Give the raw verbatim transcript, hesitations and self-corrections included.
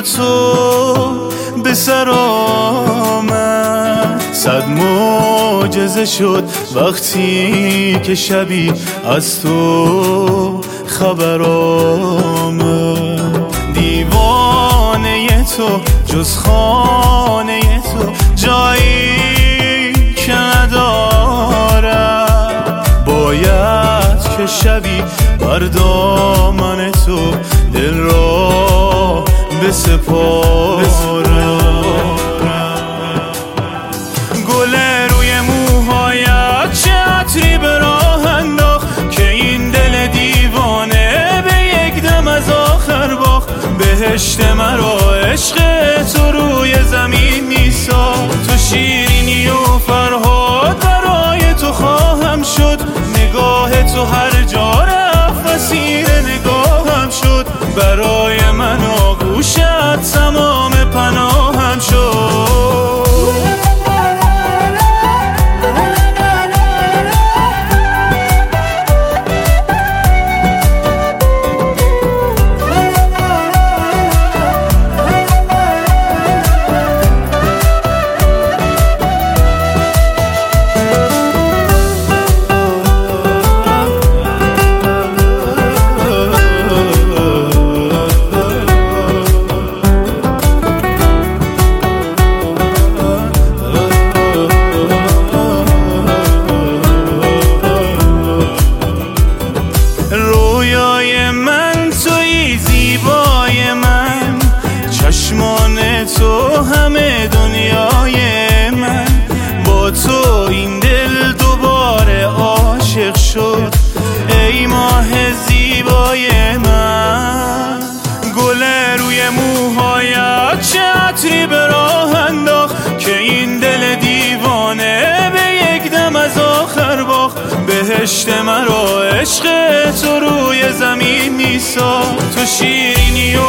با تو به سر آمد. صد معجزه شد وقتی که شبی از تو خبر آمد. دیوانه تو جز خانه تو جایی که ندارد. باید که شبی بر دامن تو دل را بسپارم. گل روی موهایت چه عطری به راه انداخت که این دل دیوانه به یک دم از آخر باخت. بهشت مرا عشق تو روی زمین میساخت. تو شیرینی و فرهاد برای تو خواهم شد. نگاه تو هر جا رفت اسیر نگاهم شد. برای من آغوشت تمام پناهم شد. رویای من توی زیبای من، چشمان تو همه دنیای من. با تو این دل دوباره عاشق شد ای ماه زیبای من. گل روی موهایت چه عطری به راه انداخت که این دل دیوانه به یک دم از آخر باخت. بهشت مرا عشق تو روی زمین میساخت. تو شیرینی و